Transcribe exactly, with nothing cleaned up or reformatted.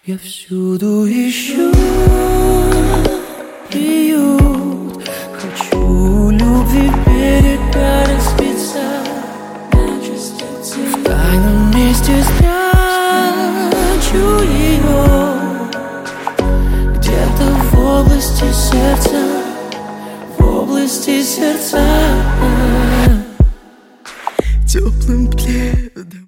Я всюду ищу приют, хочу любви берега распиться, в тайном месте спрячу ее, где-то в области сердца, в области сердца. Теплым пледом